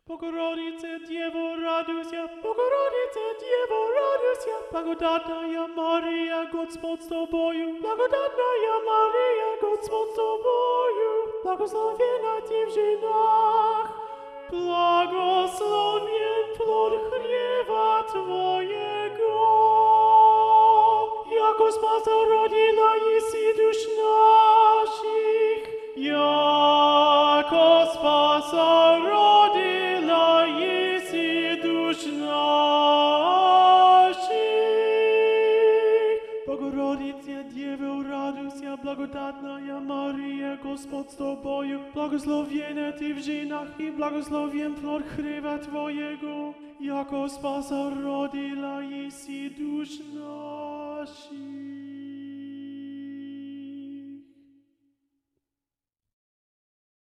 Богородице, Дево, радуйся, Богородице, Дево, радуйся, благодатная Мария, Господь с тобою, благодатная Мария, Господь с тобою, благословенна ты в женах, благословен плод хлеба твоего, яко спаса родила еси душ наших, яко спаса родила еси душ наших. Богородице, Дево, радуйся, благодатная Мария, Господь с тобою, благословенна ты в женах и благословен плод хлеба твоего, яко спаса родила еси душ наших.